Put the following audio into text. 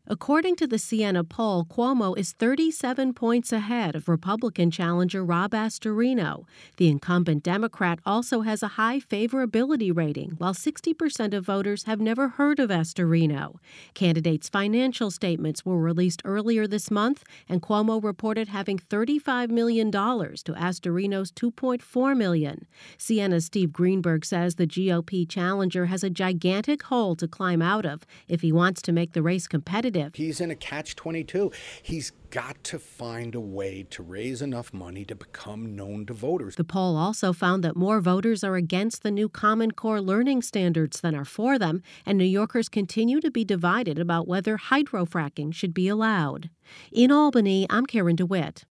According to the Siena poll, Cuomo is 37 points ahead of Republican challenger Rob Astorino. The incumbent Democrat also has a high favorability rating, while 60% of voters have never heard of Astorino. Candidates' financial statements were released earlier this month, and Cuomo reported having $35 million to Astorino's $2.4 million. Siena's Steve Greenberg says the GOP challenger has a gigantic hole to climb out of if he wants to make the race competitive. He's in a catch-22. He's got to find a way to raise enough money to become known to voters. The poll also found that more voters are against the new Common Core learning standards than are for them, and New Yorkers continue to be divided about whether hydrofracking should be allowed. In Albany, I'm Karen DeWitt.